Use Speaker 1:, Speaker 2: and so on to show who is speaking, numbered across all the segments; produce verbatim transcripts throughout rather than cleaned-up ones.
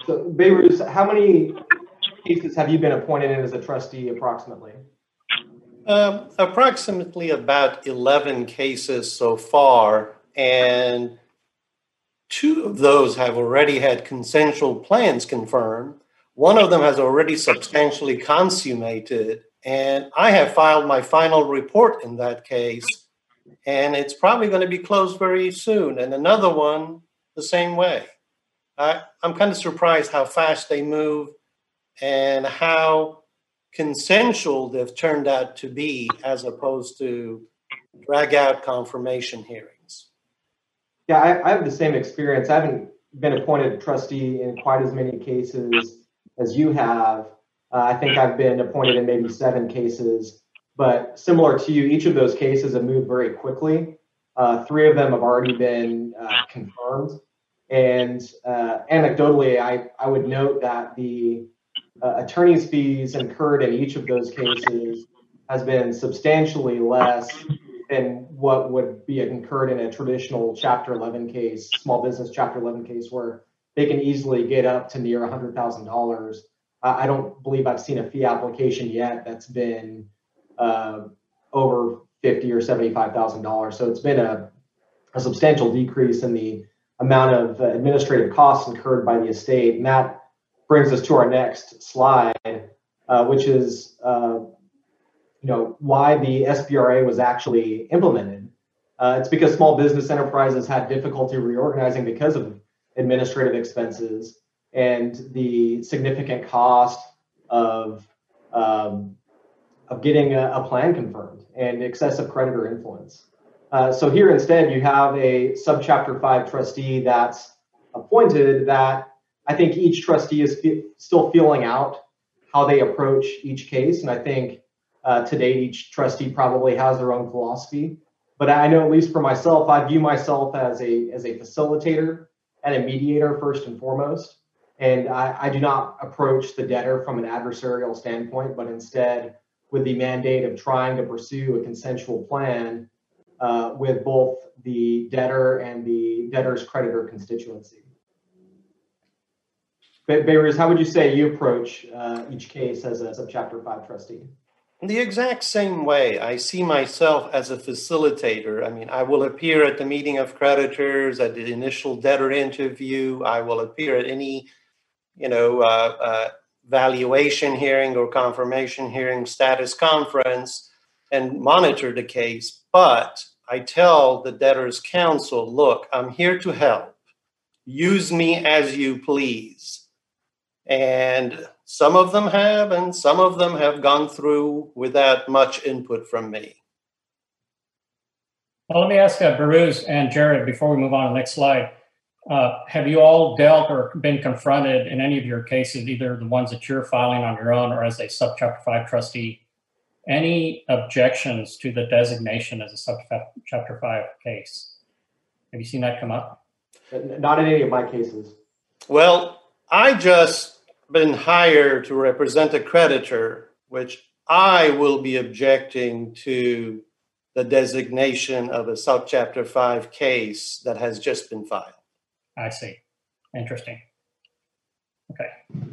Speaker 1: So, Behrooz, how many cases have you been appointed in as a trustee approximately?
Speaker 2: Um, approximately about eleven cases so far, and two of those have already had consensual plans confirmed. One of them has already substantially consummated, and I have filed my final report in that case, and it's probably going to be closed very soon. And another one the same way. I, I'm kind of surprised how fast they move and how consensual they've turned out to be as opposed to drag out confirmation hearings.
Speaker 1: Yeah, I, I have the same experience. I haven't been appointed trustee in quite as many cases as you have. Uh, I think I've been appointed in maybe seven cases, but similar to you, each of those cases have moved very quickly. Uh, three of them have already been uh, confirmed. And uh, anecdotally, I, I would note that the uh, attorney's fees incurred in each of those cases has been substantially less than what would be incurred in a traditional Chapter eleven case, small business Chapter eleven case, where they can easily get up to near one hundred thousand dollars. Uh, I don't believe I've seen a fee application yet that's been uh, over fifty thousand dollars or seventy-five thousand dollars. So it's been a, a substantial decrease in the amount of uh, administrative costs incurred by the estate. And that brings us to our next slide, uh, which is uh, you know, why the S B R A was actually implemented. Uh, it's because small business enterprises had difficulty reorganizing because of administrative expenses and the significant cost of um, of getting a, a plan confirmed and excessive creditor influence. Uh, so here instead you have a subchapter five trustee that's appointed that I think each trustee is fe- still feeling out how they approach each case. And I think uh, to date, each trustee probably has their own philosophy. But I know, at least for myself, I view myself as a as a facilitator and a mediator first and foremost. And I, I do not approach the debtor from an adversarial standpoint, but instead with the mandate of trying to pursue a consensual plan uh, with both the debtor and the debtor's creditor constituency. Behrooz, how would you say you approach uh, each case as a subchapter five trustee?
Speaker 2: The exact same way. I see myself as a facilitator. I mean, I will appear at the meeting of creditors, at the initial debtor interview. I will appear at any, you know, uh, uh, valuation hearing or confirmation hearing, status conference, and monitor the case. But I tell the debtor's counsel, look, I'm here to help. Use me as you please. And some of them have, and some of them have gone through without much input from me.
Speaker 3: Well, let me ask uh, Behrooz and Jared before we move on to the next slide. Uh, have you all dealt or been confronted in any of your cases, either the ones that you're filing on your own or as a subchapter five trustee, any objections to the designation as a subchapter five case? Have you seen that come up?
Speaker 1: Not in any of my cases.
Speaker 2: Well, I just been hired to represent a creditor, which I will be objecting to the designation of a subchapter five case that has just been filed.
Speaker 3: I see. Interesting. Okay.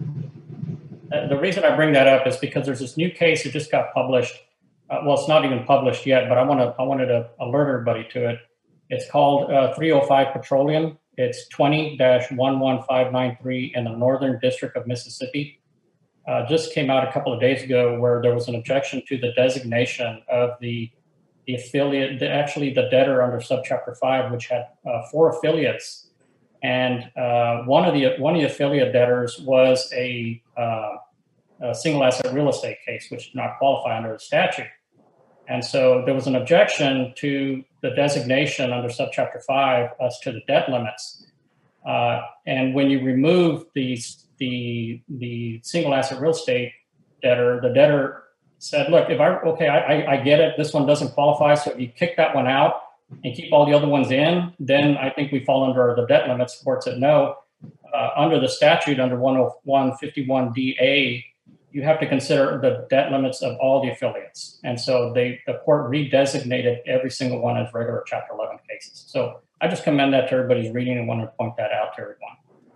Speaker 3: Uh, the reason I bring that up is because there's this new case that just got published. Uh, well, it's not even published yet, but I want to I wanted to alert everybody to it. It's called uh, three oh five Petroleum. It's twenty dash one one five nine three in the Northern District of Mississippi. Uh, just came out a couple of days ago where there was an objection to the designation of the the affiliate, the, actually the debtor under subchapter five, which had uh, four affiliates. And uh, one of the one of the affiliate debtors was a, uh, a single asset real estate case, which did not qualify under the statute. And so there was an objection to the designation under subchapter five as to the debt limits. Uh, and when you remove the, the, the single asset real estate debtor, the debtor said, look, if I, okay, I, I get it. This one doesn't qualify. So if you kick that one out and keep all the other ones in, then I think we fall under the debt limits. The court said no. Uh, under the statute, under one oh one fifty-one D A, you have to consider the debt limits of all the affiliates. And so they, the court redesignated every single one as regular Chapter eleven cases. So I just commend that to everybody's reading and want to point that out to everyone.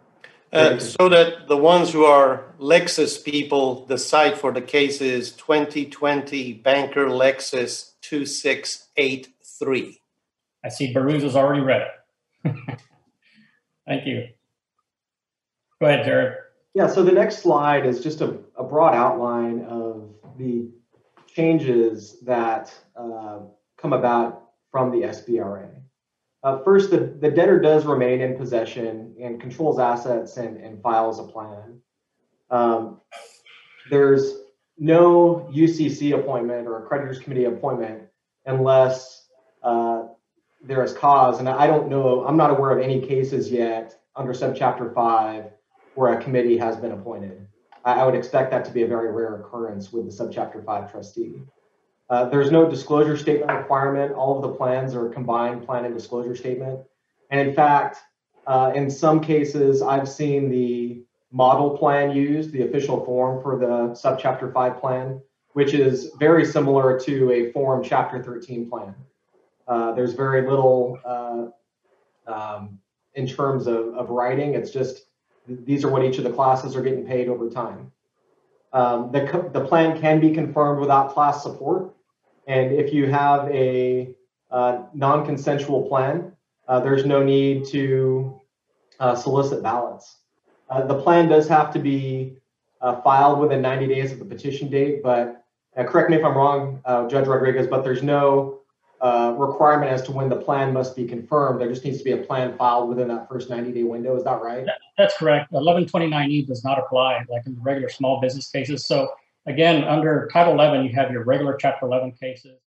Speaker 2: Uh, so that the ones who are Lexus people, the site for the case is twenty twenty Banker Lexus two six eight three.
Speaker 3: I see Baruz has already read it. Thank you. Go ahead, Jared.
Speaker 1: Yeah, so the next slide is just a, a broad outline of the changes that uh, come about from the S B R A. Uh, first, the, the debtor does remain in possession and controls assets and, and files a plan. Um, there's no U C C appointment or a creditors committee appointment unless uh, there is cause. And I don't know, I'm not aware of any cases yet under subchapter five where a committee has been appointed. I, I would expect that to be a very rare occurrence with the subchapter five trustee. Uh, there's no disclosure statement requirement. All of the plans are a combined plan and disclosure statement. And in fact, uh, in some cases, I've seen the model plan used, the official form for the subchapter five plan, which is very similar to a form chapter thirteen plan. Uh, there's very little uh, um, in terms of, of writing. It's just, these are what each of the classes are getting paid over time. Um, the, the plan can be confirmed without class support. And if you have a uh, non-consensual plan, uh, there's no need to uh, solicit ballots. Uh, the plan does have to be uh, filed within ninety days of the petition date, but uh, correct me if I'm wrong, uh, Judge Rodriguez, but there's no uh, requirement as to when the plan must be confirmed. There just needs to be a plan filed within that first ninety day window. Is that right?
Speaker 3: That's correct. eleven twenty-nine E does not apply like in the regular small business cases. So again, under Title eleven, you have your regular Chapter eleven cases.